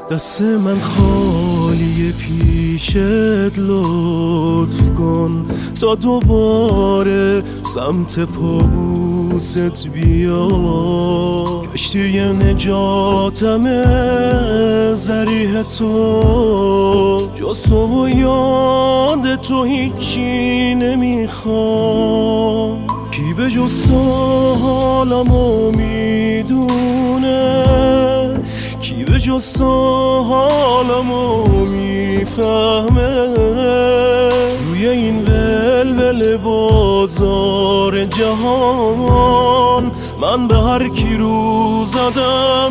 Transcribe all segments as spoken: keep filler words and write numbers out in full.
دست من خالی پیشت لطف کن تا دوباره سمت پابوست بیا. کشتی نجاتم ذریح تو، جز تو و یاد تو هیچی نمیخوام. کی به جز تو حالمو میدونه، کی به جز تو حالمو میفهمه. توی این ولول بازار جهان من به هر کی رو زدم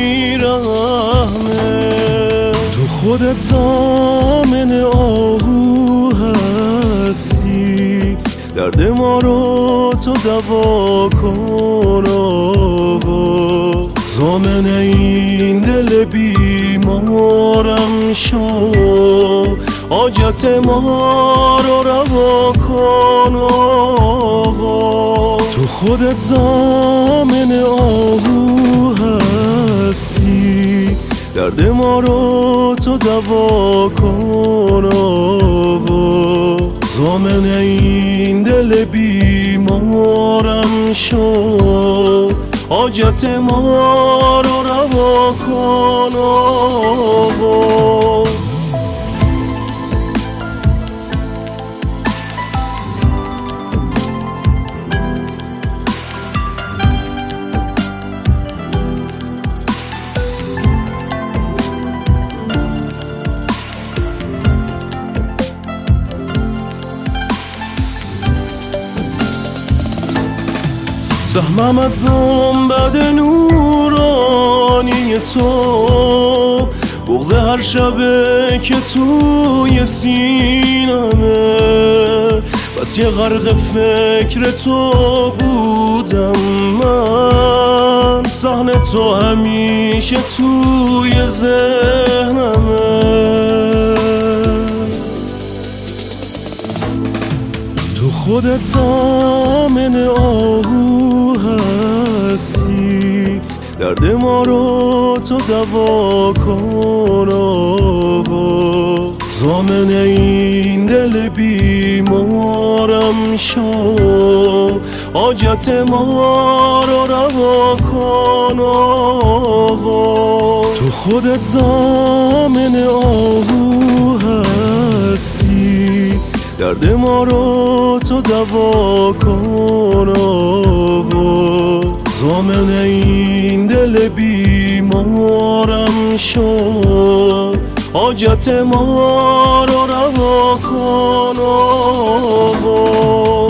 بیرحمه. تو خودت ضامن آهو هستی، درد ما رو تو دوا کن آقا. ضامن این دل بیمارم شو، حاجت ما رو روا کن آقا. تو خودت ضامن آهو هستی، درد ما رو تو دوا کن آقا. ضامن این دل بیمارم شو، حاجت ما رو روا کن آقا. سهمم از گنبد نورانی تو، بغض هر شبه که توی سینمه. بس یه غرق فکر تو بودم من، صحنه تو همیشه توی ذهنمه. تو خودت ضامن آهو هستی، درد ما رو تو دوا کن آقا. ضامن این دل بیمارم شو، حاجت ما رو روا کن آقا. تو خودت ضامن آهو هستی، درد ما رو تو دوا کن آقا. ضامن این دل بیمارم شو، حاجت ما رو روا کن آقا.